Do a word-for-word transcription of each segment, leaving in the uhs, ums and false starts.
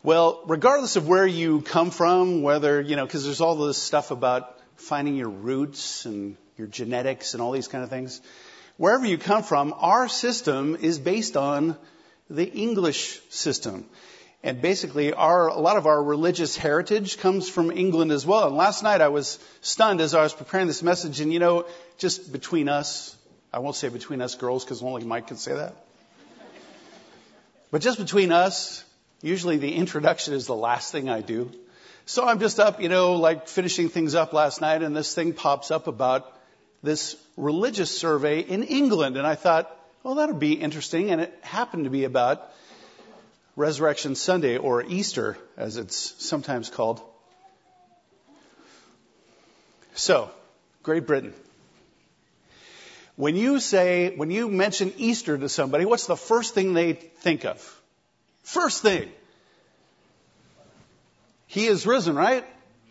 Well, regardless of where you come from, whether, you know, because there's all this stuff about finding your roots and your genetics and all these kind of things. Wherever you come from, our system is based on the English system. And basically, our, a lot of our religious heritage comes from England as well. And last night I was stunned as I was preparing this message. And, you know, just between us, I won't say between us girls because only Mike can say that. But just between us, usually the introduction is the last thing I do. So I'm just up, you know, like finishing things up last night. And this thing pops up about this religious survey in England. And I thought, well, that would be interesting. And it happened to be about Resurrection Sunday, or Easter, as it's sometimes called. So, Great Britain. When you say, when you mention Easter to somebody, what's the first thing they think of? First thing. He is risen, right?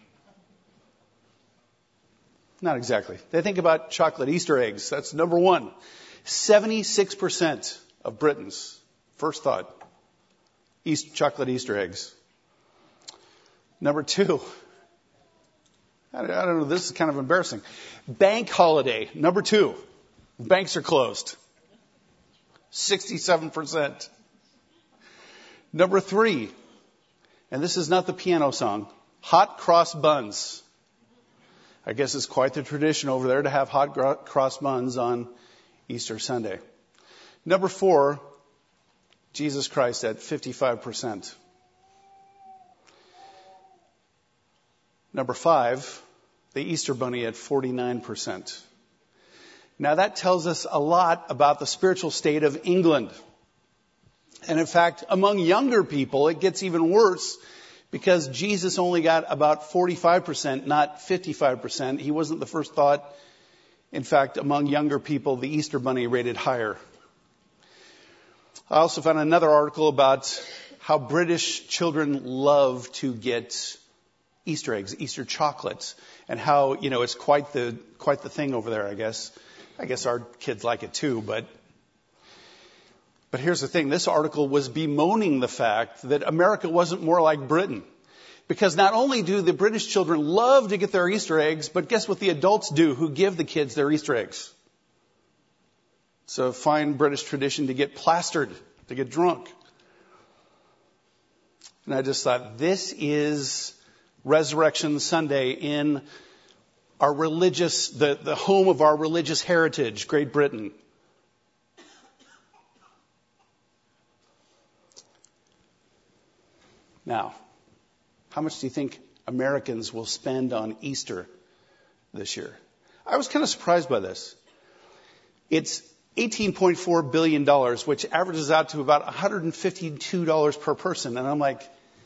Not exactly. They think about chocolate Easter eggs. That's number one. seventy-six percent of Britons, first thought, East, chocolate Easter eggs. Number two, I don't know, this is kind of embarrassing. Bank holiday, number two. Banks are closed. sixty-seven percent. Number three, and this is not the piano song, hot cross buns. I guess it's quite the tradition over there to have hot cross buns on Easter Sunday. Number four, Jesus Christ at fifty-five percent. Number five, the Easter Bunny at forty-nine percent. Now that tells us a lot about the spiritual state of England. And in fact, among younger people, it gets even worse because Jesus only got about forty-five percent, not fifty-five percent. He wasn't the first thought. In fact, among younger people, the Easter Bunny rated higher. I also found another article about how British children love to get Easter eggs, Easter chocolates, and how, you know, it's quite the quite the thing over there, I guess. I guess our kids like it too, but but here's the thing. This article was bemoaning the fact that America wasn't more like Britain. Because not only do the British children love to get their Easter eggs, but guess what the adults do who give the kids their Easter eggs? It's a fine British tradition to get plastered, to get drunk. And I just thought, this is Resurrection Sunday in our religious, the, the home of our religious heritage, Great Britain. Now, how much do you think Americans will spend on Easter this year? I was kind of surprised by this. It's eighteen point four billion dollars, which averages out to about one hundred fifty-two dollars per person. And I'm like,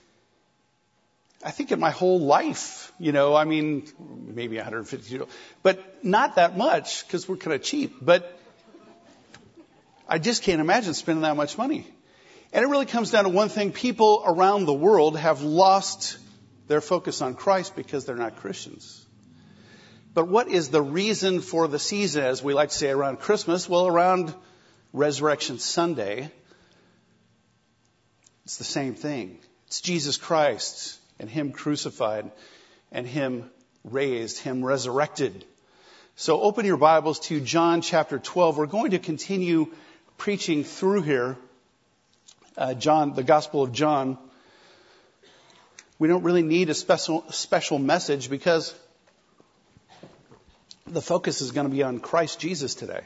I think in my whole life, you know, I mean, maybe one hundred fifty-two dollars, but not that much because we're kind of cheap. But I just can't imagine spending that much money. And it really comes down to one thing. People around the world have lost their focus on Christ because they're not Christians. But what is the reason for the season, as we like to say around Christmas? Well, around Resurrection Sunday, it's the same thing. It's Jesus Christ and Him crucified and Him raised, Him resurrected. So open your Bibles to John chapter twelve. We're going to continue preaching through here. Uh, John, the Gospel of John. We don't really need a special special message because the focus is going to be on Christ Jesus today.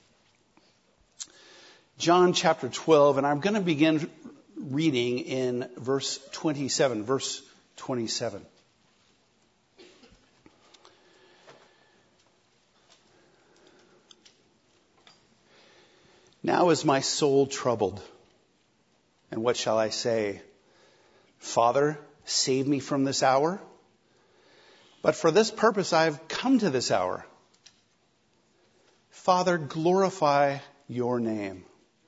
John chapter twelve, and I'm going to begin reading in verse twenty-seven. Verse twenty-seven. Now is my soul troubled, and what shall I say? Father, save me from this hour. But for this purpose I have come to this hour. Father, glorify your name.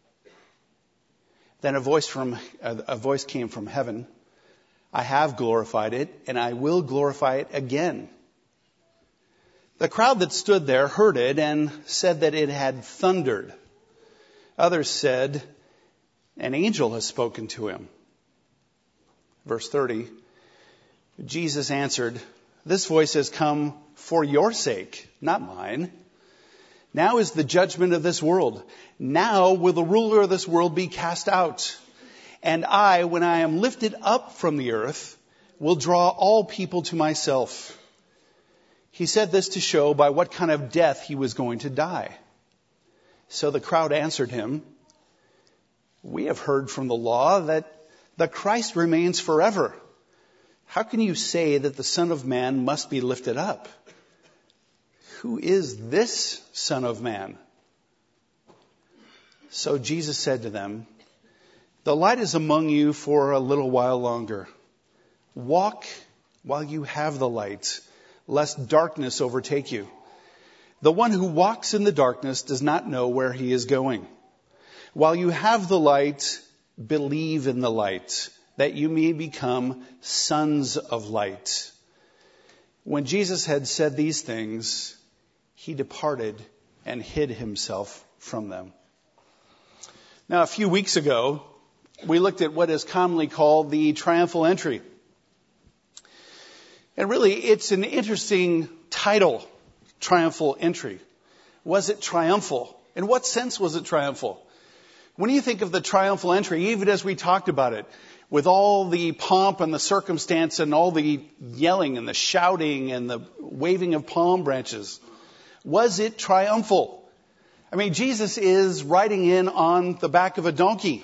Then a voice from a voice came from heaven. I have glorified it, and I will glorify it again. The crowd that stood there heard it and said that it had thundered. Others said, an angel has spoken to him. verse thirty, Jesus answered, "This voice has come for your sake, not mine. Now is the judgment of this world. Now will the ruler of this world be cast out. And I, when I am lifted up from the earth, will draw all people to myself." He said this to show by what kind of death he was going to die. So the crowd answered him, "We have heard from the law that the Christ remains forever. How can you say that the Son of Man must be lifted up? Who is this Son of Man?" So Jesus said to them, "The light is among you for a little while longer. Walk while you have the light, lest darkness overtake you. The one who walks in the darkness does not know where he is going. While you have the light, believe in the light, that you may become sons of light." When Jesus had said these things, he departed and hid himself from them. Now, a few weeks ago, we looked at what is commonly called the triumphal entry. And really, it's an interesting title, triumphal entry. Was it triumphal? In what sense was it triumphal? When you think of the triumphal entry, even as we talked about it, with all the pomp and the circumstance and all the yelling and the shouting and the waving of palm branches, was it triumphal? I mean, Jesus is riding in on the back of a donkey.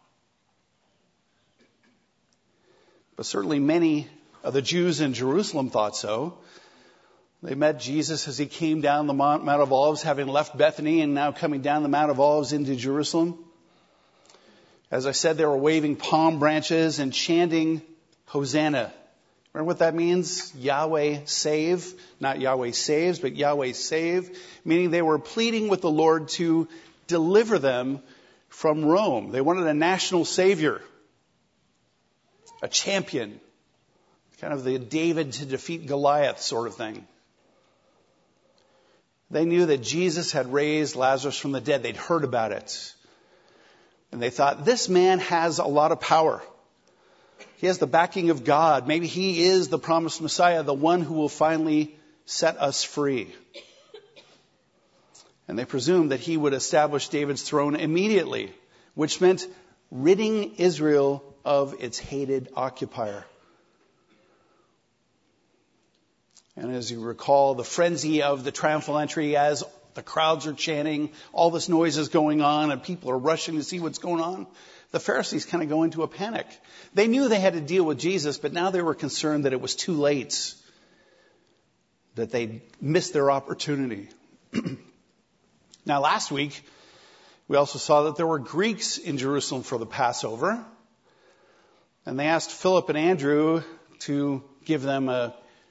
But certainly many of the Jews in Jerusalem thought so. They met Jesus as he came down the Mount of Olives, having left Bethany and now coming down the Mount of Olives into Jerusalem. As I said, they were waving palm branches and chanting Hosanna. Remember what that means? Yahweh save. Not Yahweh saves, but Yahweh save. Meaning they were pleading with the Lord to deliver them from Rome. They wanted a national savior. A champion. Kind of the David to defeat Goliath sort of thing. They knew that Jesus had raised Lazarus from the dead. They'd heard about it. And they thought, this man has a lot of power. He has the backing of God. Maybe he is the promised Messiah, the one who will finally set us free. And they presumed that he would establish David's throne immediately, which meant ridding Israel of its hated occupier. And as you recall, the frenzy of the triumphal entry, as the crowds are chanting, all this noise is going on, and people are rushing to see what's going on, the Pharisees kind of go into a panic. They knew they had to deal with Jesus, but now they were concerned that it was too late, that they missed their opportunity. Now, last week, we also saw that there were Greeks in Jerusalem for the Passover, and they asked Philip and Andrew to give them a,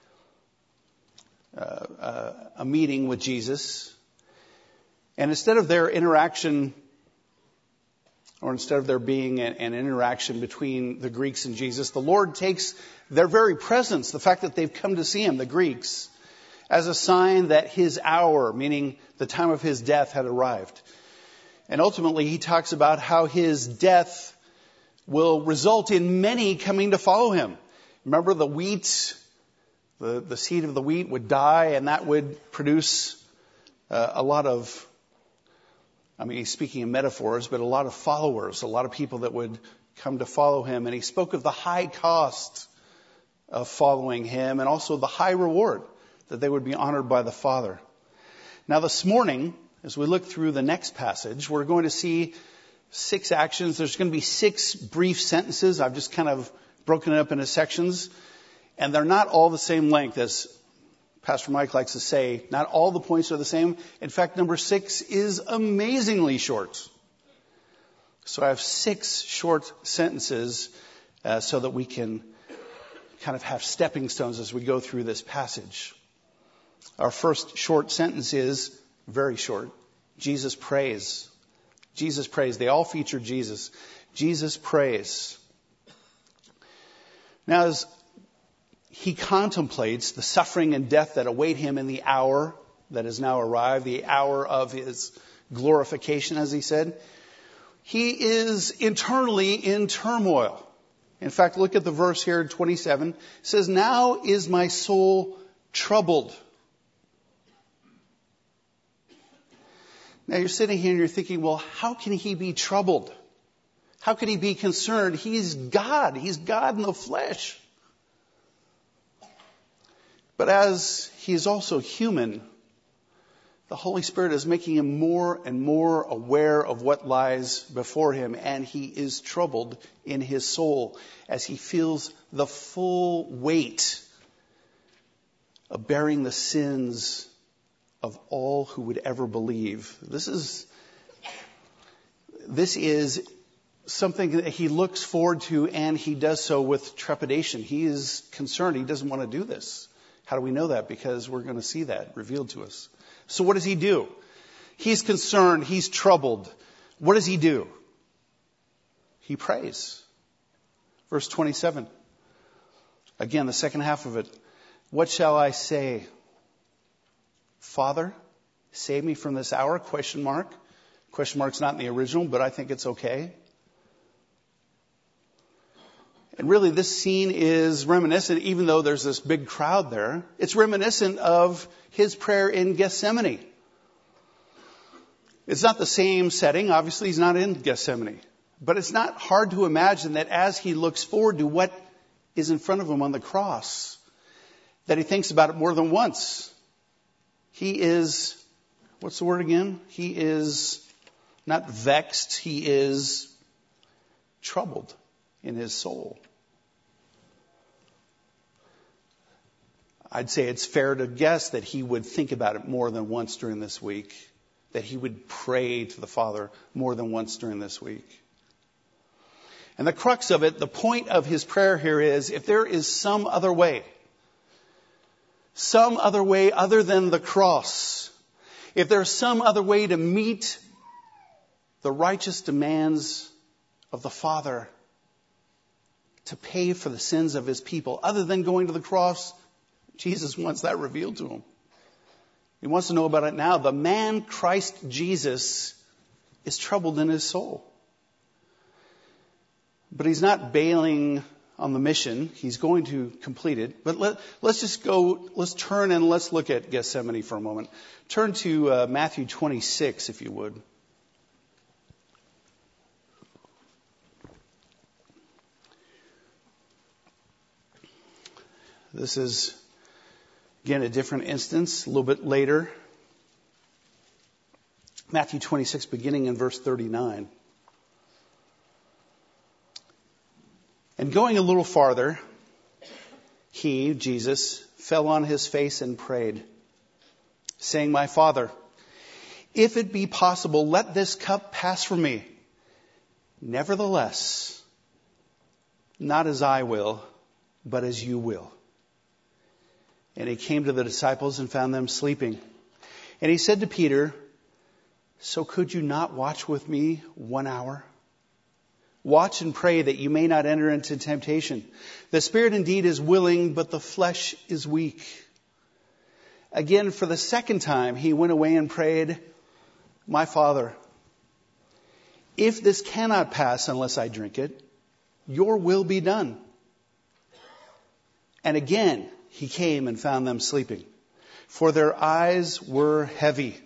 a, a meeting with Jesus. And instead of their interaction, or instead of there being an, an interaction between the Greeks and Jesus, the Lord takes their very presence, the fact that they've come to see him, the Greeks, as a sign that his hour, meaning the time of his death, had arrived. And ultimately, he talks about how his death will result in many coming to follow him. Remember, the wheat, the, the seed of the wheat would die, and that would produce uh, a lot of, I mean, he's speaking in metaphors, but a lot of followers, a lot of people that would come to follow him. And he spoke of the high cost of following him and also the high reward that they would be honored by the Father. Now, this morning, as we look through the next passage, we're going to see six actions. There's going to be six brief sentences. I've just kind of broken it up into sections. And they're not all the same length, as Pastor Mike likes to say. Not all the points are the same. In fact, number six is amazingly short. So I have six short sentences uh, so that we can kind of have stepping stones as we go through this passage. Our first short sentence is very short. Jesus prays. Jesus prays. They all feature Jesus. Jesus prays. Now, as he contemplates the suffering and death that await him in the hour that has now arrived, the hour of his glorification, as he said, he is internally in turmoil. In fact, look at the verse here, twenty-seven. It says, now is my soul troubled. Now you're sitting here and you're thinking, well, how can he be troubled? How can he be concerned? He's God. He's God in the flesh. But as he is also human, the Holy Spirit is making him more and more aware of what lies before him, and he is troubled in his soul as he feels the full weight of bearing the sins of all who would ever believe. This is, this is something that he looks forward to, and he does so with trepidation. He is concerned. He doesn't want to do this. How do we know that? Because we're going to see that revealed to us. So what does he do? He's concerned. He's troubled. What does he do? He prays. Verse twenty-seven. Again, the second half of it. What shall I say? Father, save me from this hour? Question mark. Question mark's not in the original, but I think it's okay. And really, this scene is reminiscent, even though there's this big crowd there, it's reminiscent of his prayer in Gethsemane. It's not the same setting. Obviously, he's not in Gethsemane. But it's not hard to imagine that as he looks forward to what is in front of him on the cross, that he thinks about it more than once. He is, what's the word again? He is not vexed. He is troubled in his soul. I'd say it's fair to guess that he would think about it more than once during this week, that he would pray to the Father more than once during this week. And the crux of it, the point of his prayer here is, if there is some other way, some other way other than the cross, if there's some other way to meet the righteous demands of the Father, to pay for the sins of his people, other than going to the cross, Jesus wants that revealed to him. He wants to know about it now. The man Christ Jesus is troubled in his soul. But he's not bailing on the mission. He's going to complete it. But let, let's just go, let's turn and let's look at Gethsemane for a moment. Turn to uh, Matthew twenty-six, if you would. This is, again, a different instance, a little bit later. Matthew twenty-six, beginning in verse thirty-nine. And going a little farther, he, Jesus, fell on his face and prayed, saying, My Father, if it be possible, let this cup pass from me. Nevertheless, not as I will, but as you will. And he came to the disciples and found them sleeping. And he said to Peter, So could you not watch with me one hour? Watch and pray that you may not enter into temptation. The spirit indeed is willing, but the flesh is weak. Again, for the second time, he went away and prayed, My Father, if this cannot pass unless I drink it, your will be done. And again, he came and found them sleeping, for their eyes were heavy.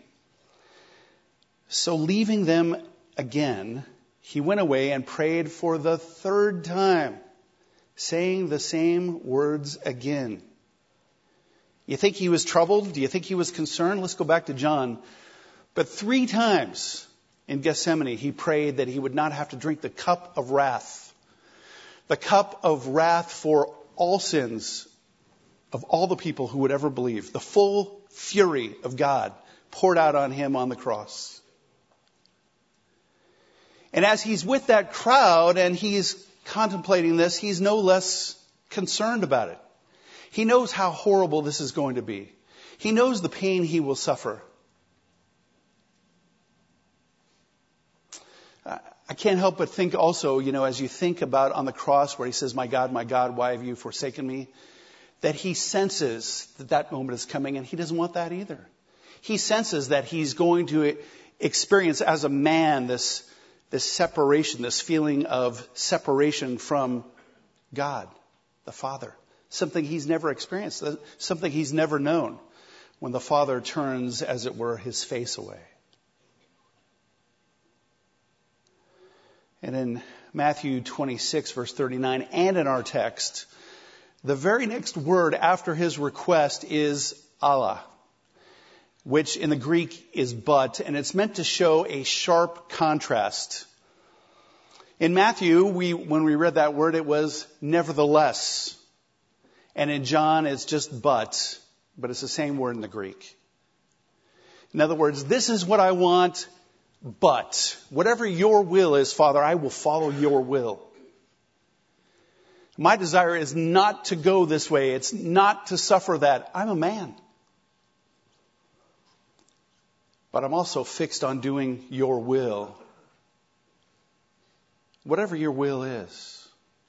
So leaving them again, he went away and prayed for the third time, saying the same words again. You think he was troubled? Do you think he was concerned? Let's go back to John. But three times in Gethsemane, he prayed that he would not have to drink the cup of wrath. The cup of wrath for all sins of all the people who would ever believe. The full fury of God poured out on him on the cross. And as he's with that crowd and he's contemplating this, he's no less concerned about it. He knows how horrible this is going to be. He knows the pain he will suffer. I can't help but think also, you know, as you think about on the cross where he says, My God, my God, why have you forsaken me? That he senses that that moment is coming, and he doesn't want that either. He senses that he's going to experience as a man this, this separation, this feeling of separation from God, the Father. Something he's never experienced, something he's never known, when the Father turns, as it were, his face away. And in Matthew twenty-six, verse thirty-nine, and in our text, the very next word after his request is Allah, which in the Greek is but, and it's meant to show a sharp contrast. In Matthew, we, when we read that word, it was nevertheless. And in John, it's just but, but it's the same word in the Greek. In other words, this is what I want, but whatever your will is, Father, I will follow your will. My desire is not to go this way. It's not to suffer that. I'm a man. But I'm also fixed on doing your will. Whatever your will is.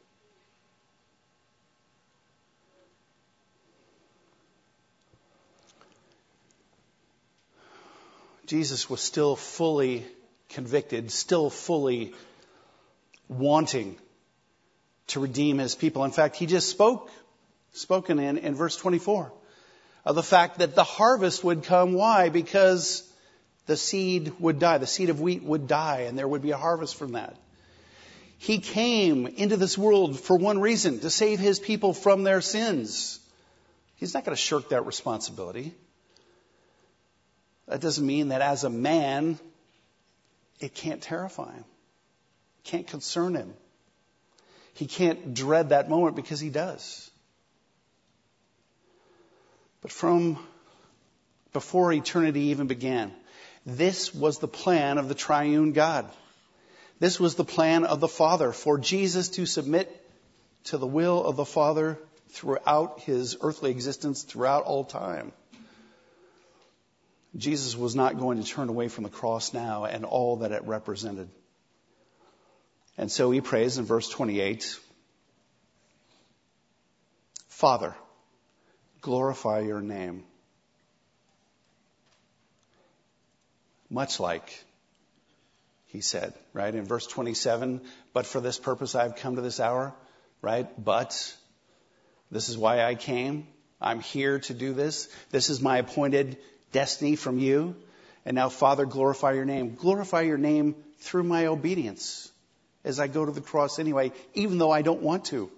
Jesus was still fully convicted, still fully wanting to redeem his people. In fact, he just spoke, spoken in, in verse twenty-four, of the fact that the harvest would come. Why? Because the seed would die. The seed of wheat would die, and there would be a harvest from that. He came into this world for one reason, to save his people from their sins. He's not going to shirk that responsibility. That doesn't mean that as a man, it can't terrify him, can't concern him. He can't dread that moment, because he does. But from before eternity even began, this was the plan of the triune God. This was the plan of the Father, for Jesus to submit to the will of the Father throughout his earthly existence, throughout all time. Jesus was not going to turn away from the cross now and all that it represented. And so he prays in verse twenty-eight, Father, glorify your name. Much like he said, right? In verse twenty-seven, but for this purpose I have come to this hour, right? But this is why I came. I'm here to do this. This is my appointed destiny from you. And now, Father, glorify your name. Glorify your name through my obedience as I go to the cross anyway, even though I don't want to.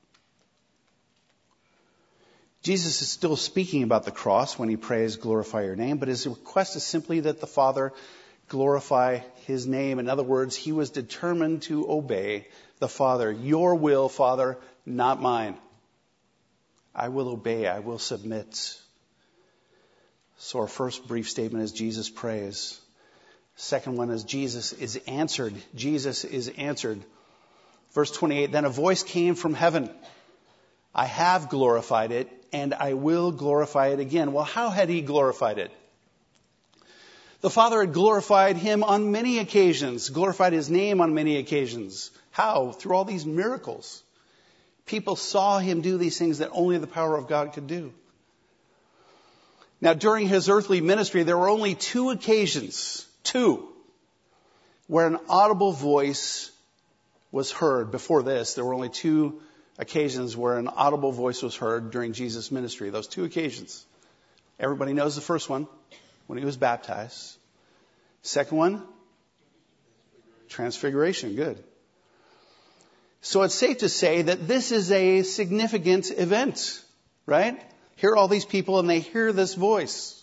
Jesus is still speaking about the cross when he prays, glorify your name, but his request is simply that the Father glorify his name. In other words, he was determined to obey the Father. Your will, Father, not mine. I will obey. I will submit. So our first brief statement is Jesus prays. Second one is Jesus is answered. Jesus is answered. Verse twenty-eight, then a voice came from heaven. I have glorified it, and I will glorify it again. Well, how had he glorified it? The Father had glorified him on many occasions, glorified his name on many occasions. How? Through all these miracles. People saw him do these things that only the power of God could do. Now, during his earthly ministry, there were only two occasions, two, where an audible voice was heard. Before this, there were only two occasions where an audible voice was heard during Jesus' ministry. Those two occasions. Everybody knows the first one, when he was baptized. Second one, transfiguration. Good. So it's safe to say that this is a significant event, right? Here are all these people and they hear this voice.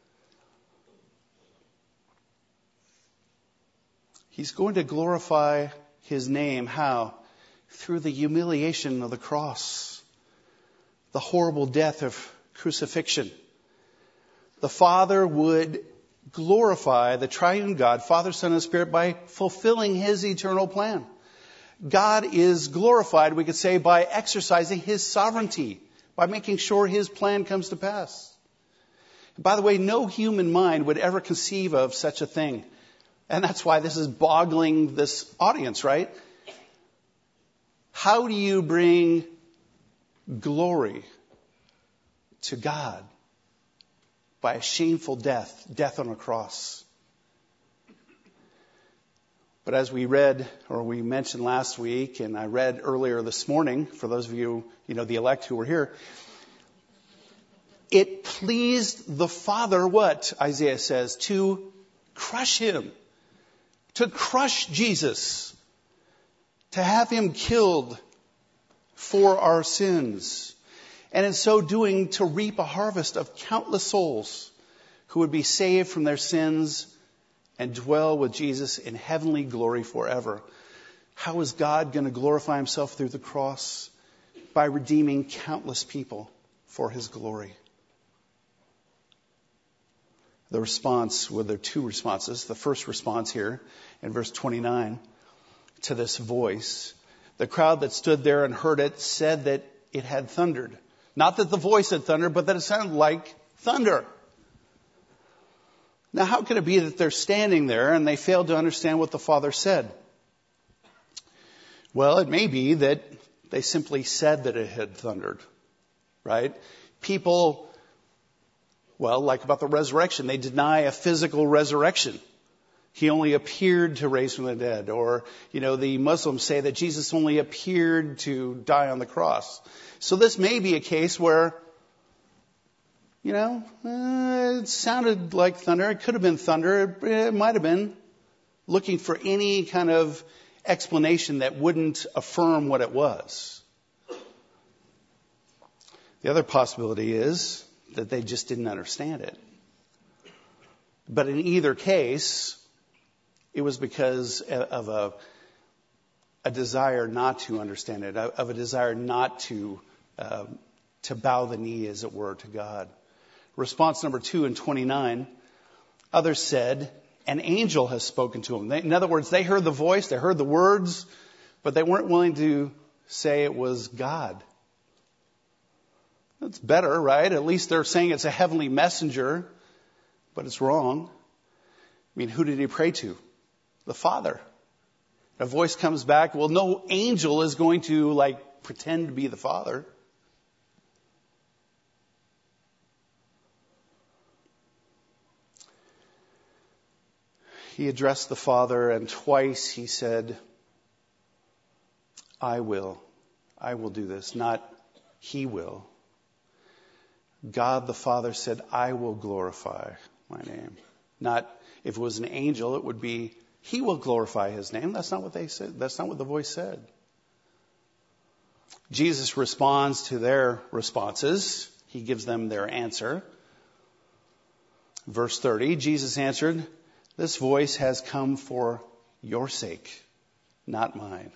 He's going to glorify his name. How? Through the humiliation of the cross, the horrible death of crucifixion. The Father would glorify the triune God, Father, Son, and Spirit, by fulfilling his eternal plan. God is glorified, we could say, by exercising his sovereignty, by making sure his plan comes to pass. By the way, no human mind would ever conceive of such a thing. And that's why this is boggling this audience, right? How do you bring glory to God? By a shameful death, death on a cross. But as we read, or we mentioned last week, and I read earlier this morning, for those of you, you know, the elect who were here, it pleased the Father, what Isaiah says, to crush him, to crush Jesus, to have him killed for our sins, and in so doing to reap a harvest of countless souls who would be saved from their sins and dwell with Jesus in heavenly glory forever. How is God going to glorify himself through the cross? By redeeming countless people for his glory. The response, well, there are two responses. The first response here in verse twenty-nine to this voice. The crowd that stood there and heard it said that it had thundered. Not that the voice had thundered, but that it sounded like thunder. Now, how can it be that they're standing there and they failed to understand what the Father said? Well, it may be that they simply said that it had thundered, right? People, well, like about the resurrection, they deny a physical resurrection. He only appeared to raise from the dead. Or, you know, the Muslims say that Jesus only appeared to die on the cross. So this may be a case where, you know, uh, it sounded like thunder. It could have been thunder. It, it might have been looking for any kind of explanation that wouldn't affirm what it was. The other possibility is that they just didn't understand it. But in either case, it was because of a, a desire not to understand it, of a desire not to, uh, to bow the knee, as it were, to God. Response number two in twenty-nine, others said, an angel has spoken to them. They, in other words, they heard the voice, they heard the words, but they weren't willing to say it was God. That's better, right? At least they're saying it's a heavenly messenger, but it's wrong. I mean, who did he pray to? The Father. A voice comes back, well, no angel is going to, like, pretend to be the Father. He addressed the Father, and twice he said, I will. I will do this, not he will. God the Father said, I will glorify my name. Not, if it was an angel, it would be, he will glorify his name. That's not what they said. That's not what the voice said. Jesus responds to their responses. He gives them their answer. Verse thirty, Jesus answered, this voice has come for your sake, not mine.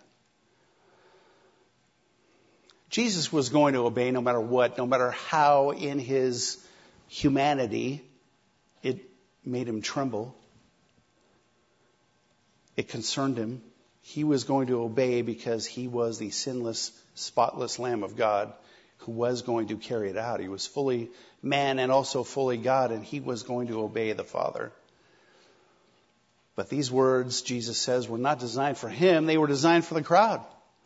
Jesus was going to obey no matter what, no matter how in his humanity it made him tremble. It concerned him. He was going to obey because he was the sinless, spotless Lamb of God who was going to carry it out. He was fully man and also fully God, and he was going to obey the Father. But these words, Jesus says, were not designed for him. They were designed for the crowd.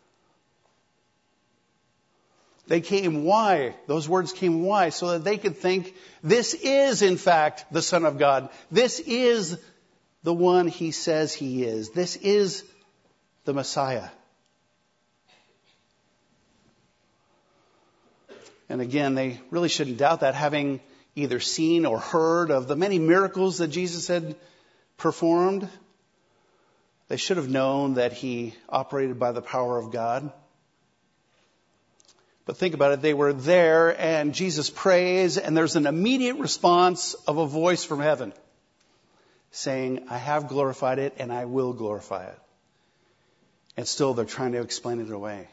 They came why? Those words came why? So that they could think, this is, in fact, the Son of God. This is the one he says he is. This is the Messiah. And again, they really shouldn't doubt that, having either seen or heard of the many miracles that Jesus had performed. They should have known that he operated by the power of God. But think about it, they were there and Jesus prays and there's an immediate response of a voice from heaven saying, I have glorified it and I will glorify it. And still they're trying to explain it away.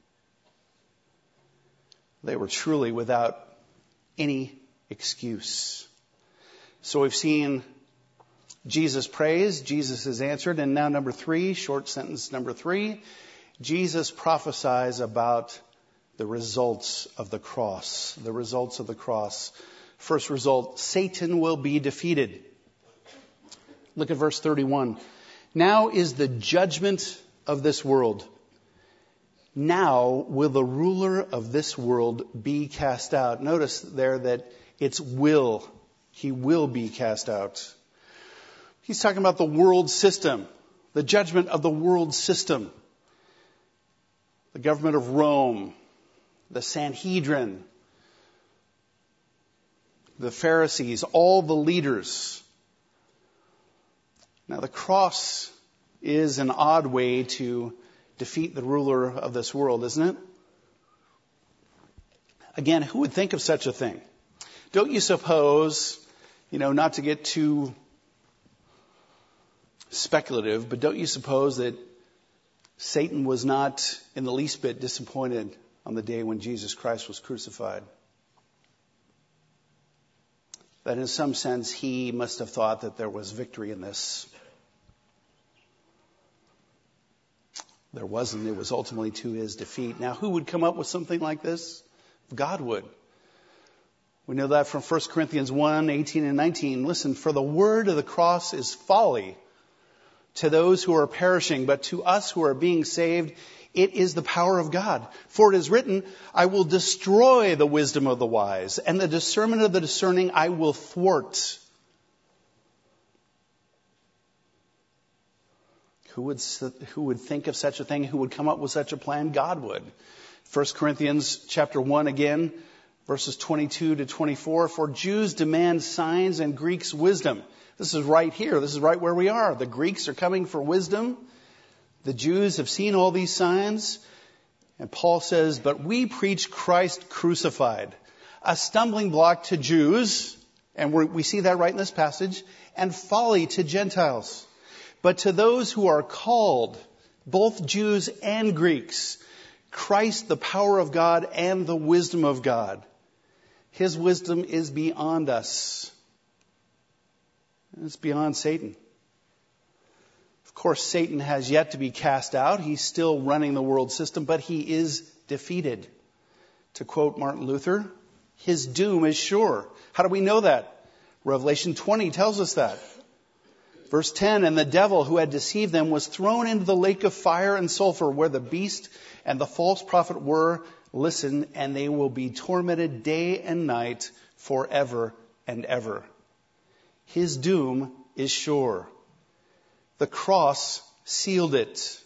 They were truly without any excuse. So we've seen Jesus prays, Jesus is answered, and now number three, short sentence number three, Jesus prophesies about the results of the cross. The results of the cross. First result, Satan will be defeated. Look at verse thirty-one. Now is the judgment of this world. Now will the ruler of this world be cast out. Notice there that it's will. He will be cast out. He's talking about the world system, the judgment of the world system, the government of Rome, the Sanhedrin, the Pharisees, all the leaders. Now, the cross is an odd way to defeat the ruler of this world, isn't it? Again, who would think of such a thing? Don't you suppose, you know, not to get too speculative, but don't you suppose that Satan was not in the least bit disappointed on the day when Jesus Christ was crucified? That in some sense he must have thought that there was victory in this. There wasn't. It was ultimately to his defeat. Now, who would come up with something like this? God would. We know that from First Corinthians one, eighteen and nineteen. Listen, for the word of the cross is folly to those who are perishing, but to us who are being saved, it is the power of God. For it is written, I will destroy the wisdom of the wise, and the discernment of the discerning I will thwart. Who would, who would think of such a thing? Who would come up with such a plan? God would. First Corinthians chapter one again, verses twenty-two to twenty-four. For Jews demand signs and Greeks wisdom. This is right here. This is right where we are. The Greeks are coming for wisdom. The Jews have seen all these signs. And Paul says, but we preach Christ crucified, a stumbling block to Jews, and we're, we see that right in this passage, and folly to Gentiles. But to those who are called, both Jews and Greeks, Christ, the power of God and the wisdom of God. His wisdom is beyond us. It's beyond Satan. Of course, Satan has yet to be cast out. He's still running the world system, but he is defeated. To quote Martin Luther, his doom is sure. How do we know that? Revelation twenty tells us that. Verse ten, and the devil who had deceived them was thrown into the lake of fire and sulfur where the beast and the false prophet were. Listen, and they will be tormented day and night forever and ever. His doom is sure. The cross sealed it.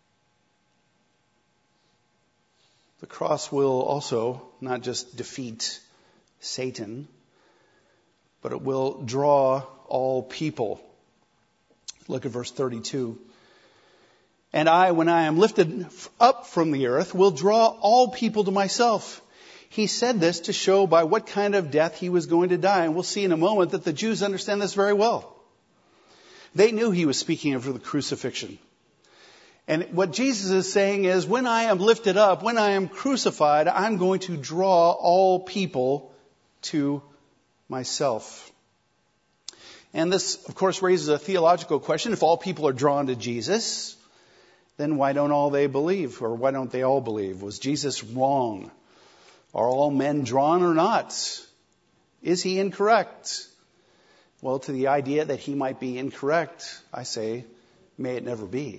The cross will also not just defeat Satan, but it will draw all people. Look at verse thirty-two. And I, when I am lifted up from the earth, will draw all people to myself. He said this to show by what kind of death he was going to die. And we'll see in a moment that the Jews understand this very well. They knew he was speaking of the crucifixion. And what Jesus is saying is, when I am lifted up, when I am crucified, I'm going to draw all people to myself. And this, of course, raises a theological question. If all people are drawn to Jesus, then why don't all they believe? Or why don't they all believe? Was Jesus wrong? Are all men drawn or not? Is he incorrect? Well, to the idea that he might be incorrect, I say, may it never be.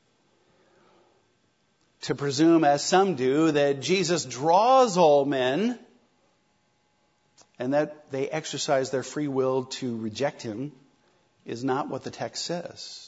To presume, as some do, that Jesus draws all men and that they exercise their free will to reject him is not what the text says.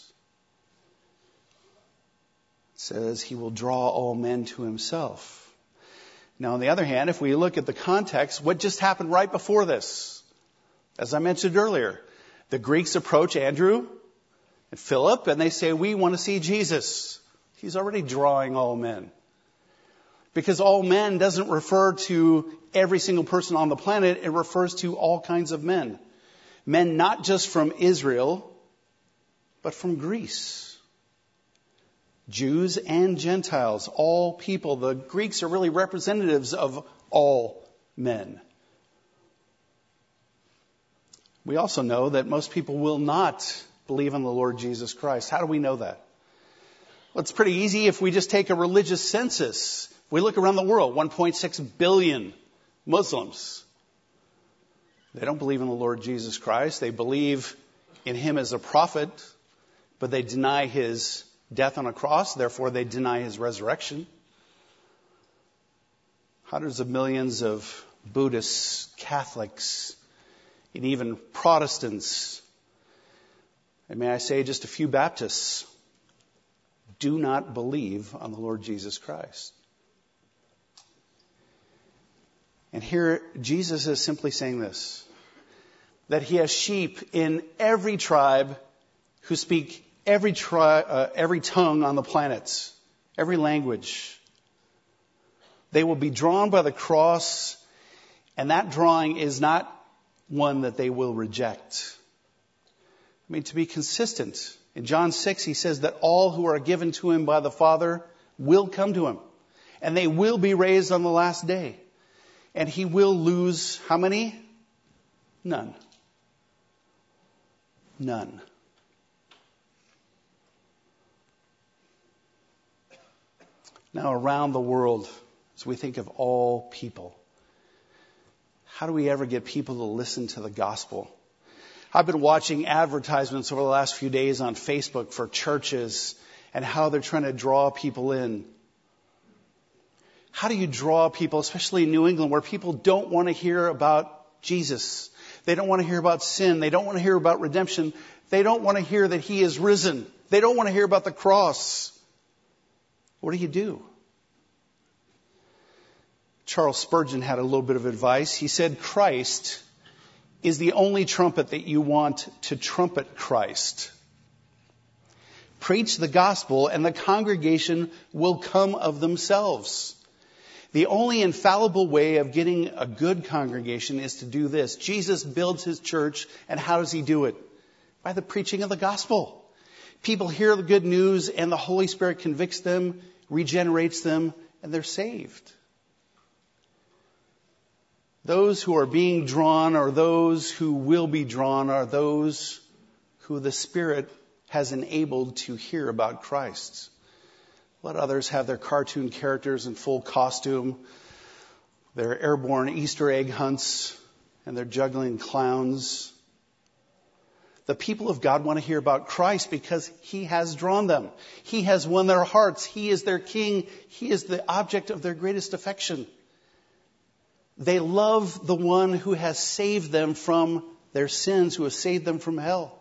It says he will draw all men to himself. Now, on the other hand, if we look at the context, what just happened right before this? As I mentioned earlier, the Greeks approach Andrew and Philip and they say, we want to see Jesus. He's already drawing all men. Because all men doesn't refer to every single person on the planet. It refers to all kinds of men. Men not just from Israel, but from Greece. Jews and Gentiles, all people. The Greeks are really representatives of all men. We also know that most people will not believe in the Lord Jesus Christ. How do we know that? Well, it's pretty easy if we just take a religious census. We look around the world, one point six billion Muslims. They don't believe in the Lord Jesus Christ. They believe in him as a prophet, but they deny his death on a cross. Therefore, they deny his resurrection. Hundreds of millions of Buddhists, Catholics, and even Protestants. And may I say just a few Baptists do not believe on the Lord Jesus Christ. And here Jesus is simply saying this, that he has sheep in every tribe who speak every tri- uh, every tongue on the planet, every language. They will be drawn by the cross, and that drawing is not one that they will reject. I mean, to be consistent, in John six, he says that all who are given to him by the Father will come to him, and they will be raised on the last day. And he will lose how many? None. None. Now, around the world, as we think of all people, how do we ever get people to listen to the gospel? I've been watching advertisements over the last few days on Facebook for churches and how they're trying to draw people in. How do you draw people, especially in New England, where people don't want to hear about Jesus? They don't want to hear about sin. They don't want to hear about redemption. They don't want to hear that he is risen. They don't want to hear about the cross. What do you do? Charles Spurgeon had a little bit of advice. He said, Christ is the only trumpet that you want to trumpet Christ. Preach the gospel and the congregation will come of themselves. The only infallible way of getting a good congregation is to do this. Jesus builds his church, and how does he do it? By the preaching of the gospel. People hear the good news, and the Holy Spirit convicts them, regenerates them, and they're saved. Those who are being drawn, or those who will be drawn, are those who the Spirit has enabled to hear about Christ. Let others have their cartoon characters in full costume, their airborne Easter egg hunts, and their juggling clowns. The people of God want to hear about Christ because he has drawn them. He has won their hearts. He is their king. He is the object of their greatest affection. They love the one who has saved them from their sins, who has saved them from hell.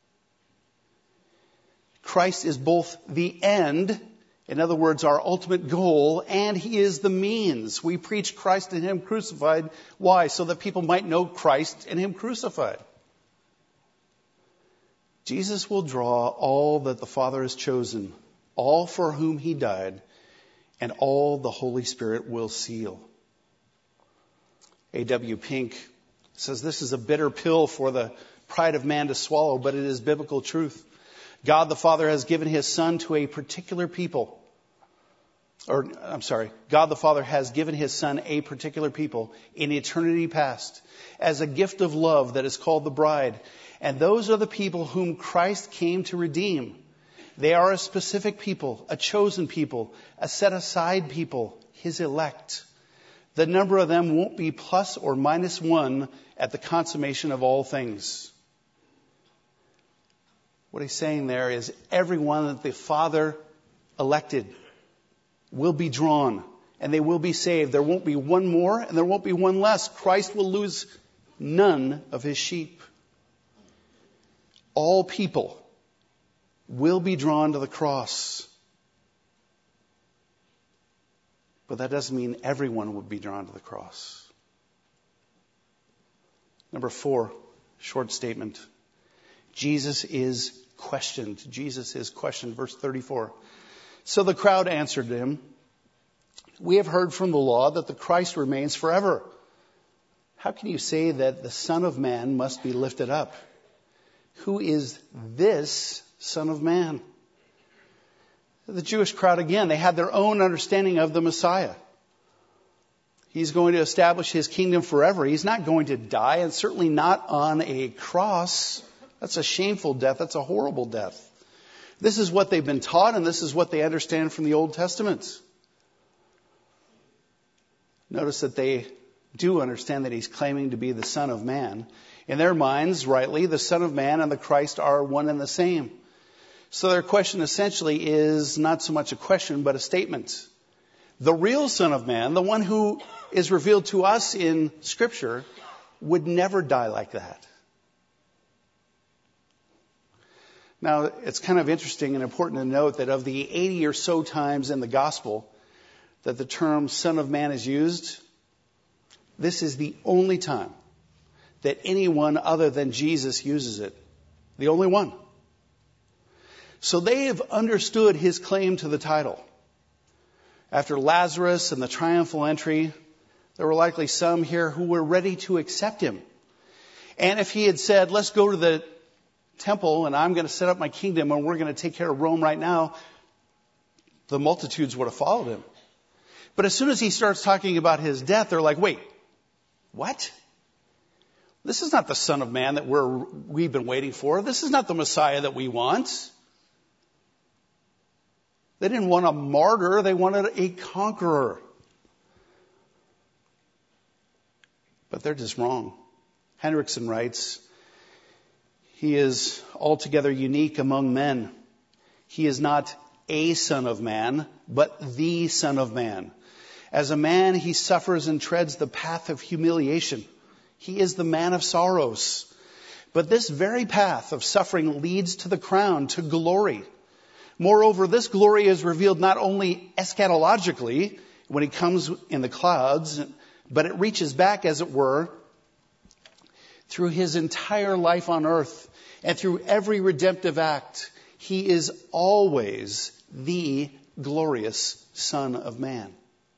Christ is both the end, in other words, our ultimate goal, and he is the means. We preach Christ and him crucified. Why? So that people might know Christ and him crucified. Jesus will draw all that the Father has chosen, all for whom he died, and all the Holy Spirit will seal. A W Pink says this is a bitter pill for the pride of man to swallow, but it is biblical truth. God the Father has given his Son to a particular people. Or, I'm sorry, God the Father has given his Son a particular people in eternity past as a gift of love that is called the bride. And those are the people whom Christ came to redeem. They are a specific people, a chosen people, a set aside people, his elect. The number of them won't be plus or minus one at the consummation of all things. What he's saying there is everyone that the Father elected will be drawn and they will be saved. There won't be one more and there won't be one less. Christ will lose none of his sheep. All people will be drawn to the cross. But that doesn't mean everyone will be drawn to the cross. Number four, short statement. Jesus is questioned. Jesus is questioned. Verse thirty-four. So the crowd answered him, we have heard from the law that the Christ remains forever. How can you say that the Son of Man must be lifted up? Who is this Son of Man? The Jewish crowd, again, they had their own understanding of the Messiah. He's going to establish his kingdom forever. He's not going to die, and certainly not on a cross. That's a shameful death. That's a horrible death. This is what they've been taught, and this is what they understand from the Old Testament. Notice that they do understand that he's claiming to be the Son of Man. In their minds, rightly, the Son of Man and the Christ are one and the same. So their question essentially is not so much a question, but a statement. The real Son of Man, the one who is revealed to us in Scripture, would never die like that. Now, it's kind of interesting and important to note that of the eighty or so times in the gospel that the term Son of Man is used, this is the only time that anyone other than Jesus uses it. The only one. So they have understood his claim to the title. After Lazarus and the triumphal entry, there were likely some here who were ready to accept him. And if he had said, let's go to the temple and I'm going to set up my kingdom and we're going to take care of Rome right now, the multitudes would have followed him. But as soon as he starts talking about his death, they're like, wait, what? This is not the Son of Man that we're, we've been waiting for. This is not the Messiah that we want. They didn't want a martyr. They wanted a conqueror. But they're just wrong. Hendrickson writes, he is altogether unique among men. He is not a Son of Man, but the Son of Man. As a man, he suffers and treads the path of humiliation. He is the man of sorrows. But this very path of suffering leads to the crown, to glory. Moreover, this glory is revealed not only eschatologically, when he comes in the clouds, but it reaches back, as it were, through his entire life on earth and through every redemptive act. He is always the glorious Son of Man.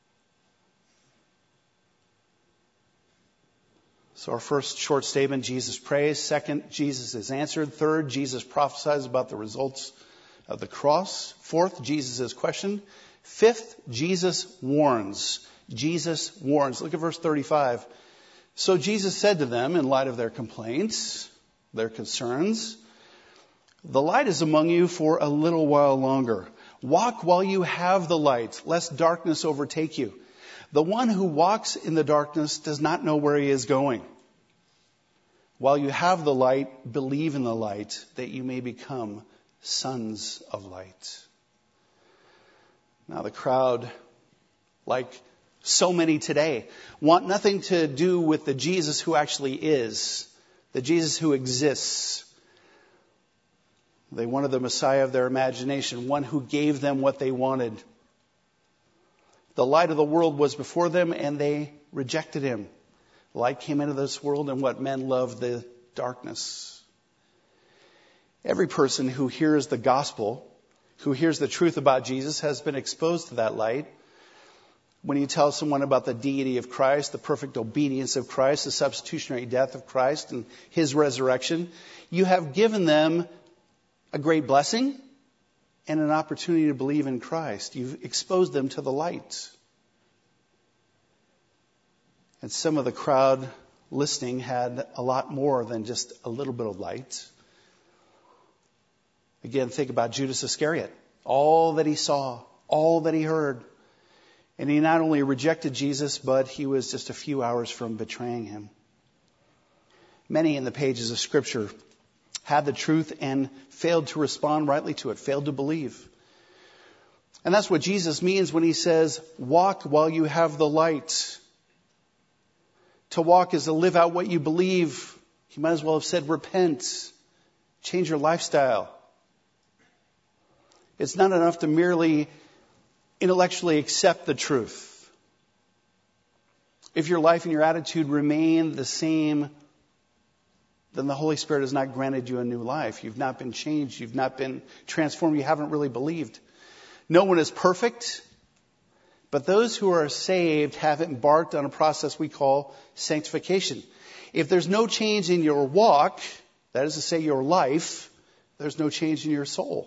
So our first short statement, Jesus prays. Second, Jesus is answered. Third, Jesus prophesies about the results of the cross. Fourth, Jesus is questioned. Fifth, Jesus warns. Jesus warns. Look at verse thirty-five. So Jesus said to them, in light of their complaints, their concerns, the light is among you for a little while longer. Walk while you have the light, lest darkness overtake you. The one who walks in the darkness does not know where he is going. While you have the light, believe in the light, that you may become sons of light. Now the crowd, like so many today, want nothing to do with the Jesus who actually is, the Jesus who exists. They wanted the Messiah of their imagination, one who gave them what they wanted. The light of the world was before them and they rejected him. Light came into this world and what men loved, the darkness. Every person who hears the gospel, who hears the truth about Jesus, has been exposed to that light. When you tell someone about the deity of Christ, the perfect obedience of Christ, the substitutionary death of Christ and his resurrection, you have given them a great blessing and an opportunity to believe in Christ. You've exposed them to the light. And some of the crowd listening had a lot more than just a little bit of light. Again, think about Judas Iscariot. All that he saw, all that he heard. And he not only rejected Jesus, but he was just a few hours from betraying him. Many in the pages of Scripture had the truth and failed to respond rightly to it, failed to believe. And that's what Jesus means when he says, walk while you have the light. To walk is to live out what you believe. He might as well have said repent. Change your lifestyle. It's not enough to merely intellectually accept the truth. If your life and your attitude remain the same, then the Holy Spirit has not granted you a new life. You've not been changed. You've not been transformed. You haven't really believed. No one is perfect. But those who are saved have embarked on a process we call sanctification. If there's no change in your walk, that is to say your life, there's no change in your soul.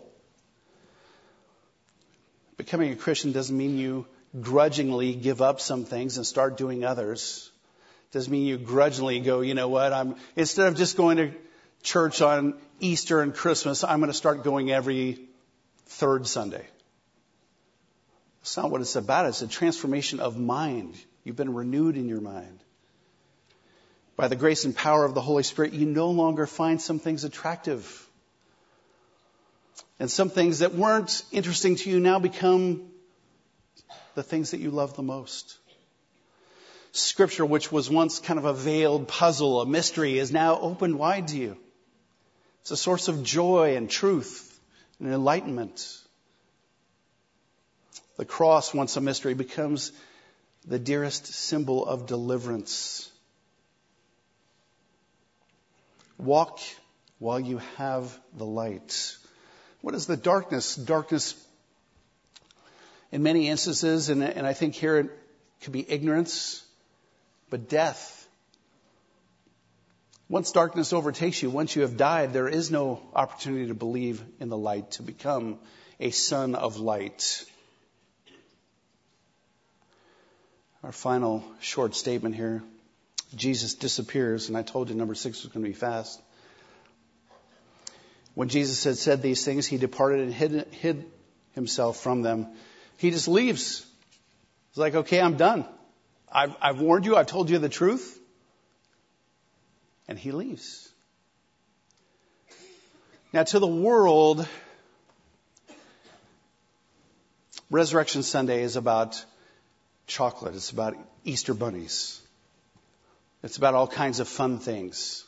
Becoming a Christian doesn't mean you grudgingly give up some things and start doing others. Doesn't mean you grudgingly go, you know what, I'm instead of just going to church on Easter and Christmas, I'm going to start going every third Sunday. That's not what it's about. It's a transformation of mind. You've been renewed in your mind. By the grace and power of the Holy Spirit, you no longer find some things attractive. And some things that weren't interesting to you now become the things that you love the most. Scripture, which was once kind of a veiled puzzle, a mystery, is now opened wide to you. It's a source of joy and truth and enlightenment. The cross, once a mystery, becomes the dearest symbol of deliverance. Walk while you have the light. What is the darkness? Darkness, in many instances, and, and I think here it could be ignorance, but death. Once darkness overtakes you, once you have died, there is no opportunity to believe in the light, to become a son of light. Our final short statement here. Jesus disappears, and I told you number six was going to be fast. When Jesus had said these things, he departed and hid, hid himself from them. He just leaves. He's like, okay, I'm done. I've, I've warned you. I've told you the truth. And he leaves. Now, to the world, Resurrection Sunday is about chocolate. It's about Easter bunnies. It's about all kinds of fun things.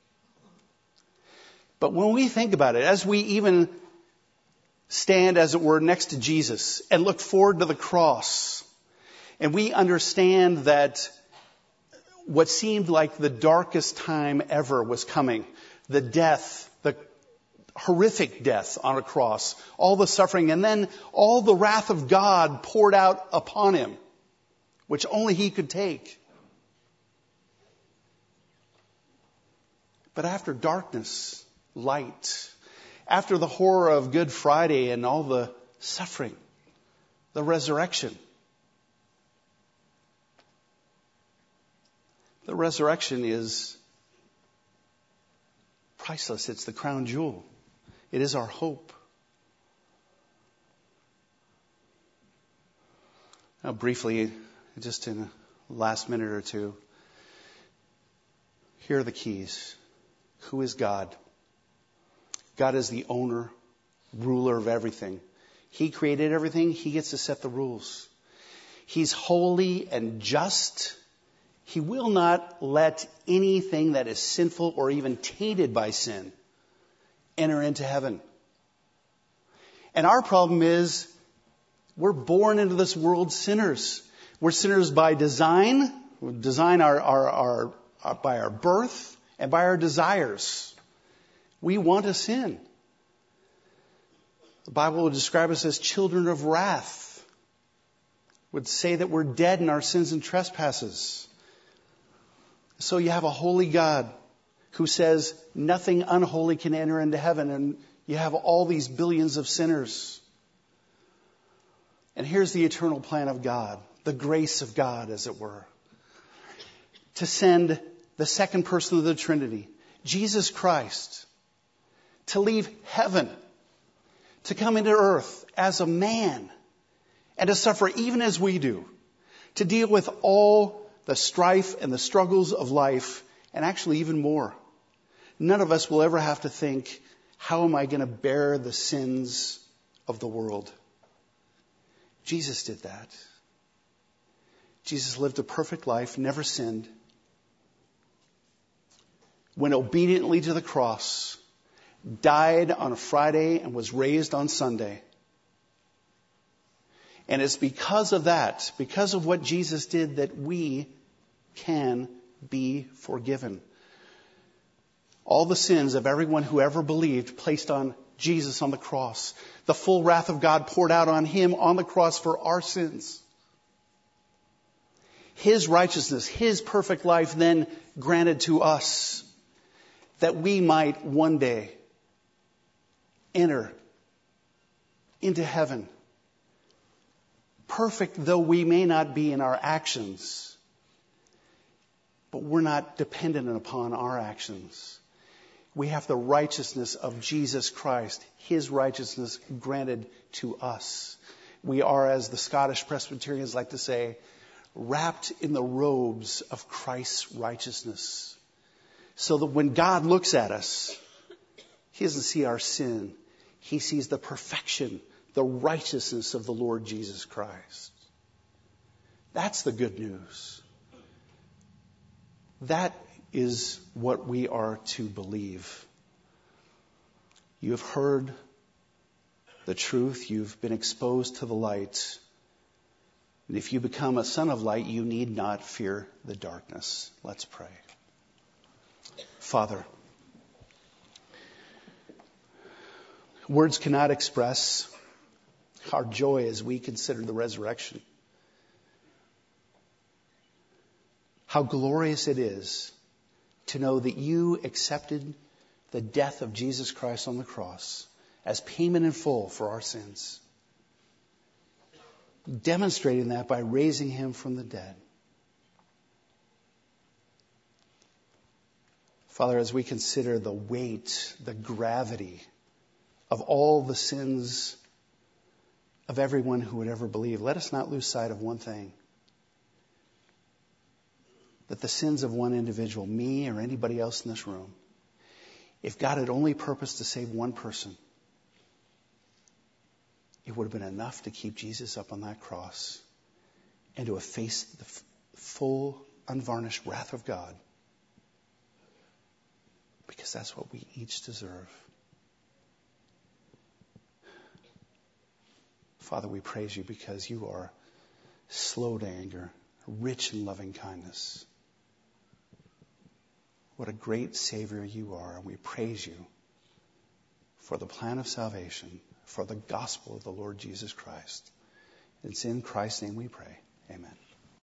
But when we think about it, as we even stand, as it were, next to Jesus and look forward to the cross, and we understand that what seemed like the darkest time ever was coming, the death, the horrific death on a cross, all the suffering, and then all the wrath of God poured out upon him, which only he could take. But after darkness, light. After the horror of Good Friday and all the suffering, the resurrection. The resurrection is priceless. It's the crown jewel. It is our hope. Now, briefly, just in a last minute or two, here are the keys. Who is God? God is the owner, ruler of everything. He created everything. He gets to set the rules. He's holy and just. He will not let anything that is sinful or even tainted by sin enter into heaven. And our problem is we're born into this world sinners. We're sinners by design, we design our, our, our, our, by our birth and by our desires. We want to sin. The Bible would describe us as children of wrath. Would say that we're dead in our sins and trespasses. So you have a holy God who says nothing unholy can enter into heaven, and you have all these billions of sinners. And here's the eternal plan of God, the grace of God, as it were, to send the second person of the Trinity, Jesus Christ, to leave heaven, to come into earth as a man, and to suffer even as we do, to deal with all the strife and the struggles of life, and actually even more. None of us will ever have to think, how am I going to bear the sins of the world? Jesus did that. Jesus lived a perfect life, never sinned, went obediently to the cross, died on a Friday and was raised on Sunday. And it's because of that, because of what Jesus did, that we can be forgiven. All the sins of everyone who ever believed placed on Jesus on the cross. The full wrath of God poured out on him on the cross for our sins. His righteousness, his perfect life then granted to us that we might one day enter into heaven. Perfect though we may not be in our actions, but we're not dependent upon our actions. We have the righteousness of Jesus Christ, his righteousness granted to us. We are, as the Scottish Presbyterians like to say, wrapped in the robes of Christ's righteousness. So that when God looks at us, he doesn't see our sin. He sees the perfection, the righteousness of the Lord Jesus Christ. That's the good news. That is what we are to believe. You have heard the truth. You've been exposed to the light. And if you become a son of light, you need not fear the darkness. Let's pray. Father, words cannot express our joy as we consider the resurrection. How glorious it is to know that you accepted the death of Jesus Christ on the cross as payment in full for our sins, demonstrating that by raising him from the dead. Father, as we consider the weight, the gravity of all the sins of everyone who would ever believe, let us not lose sight of one thing. That the sins of one individual, me or anybody else in this room, if God had only purposed to save one person, it would have been enough to keep Jesus up on that cross and to have faced the f- full, unvarnished wrath of God. Because that's what we each deserve. Father, we praise you because you are slow to anger, rich in loving kindness. What a great Savior you are. And we praise you for the plan of salvation, for the gospel of the Lord Jesus Christ. It's in Christ's name we pray. Amen.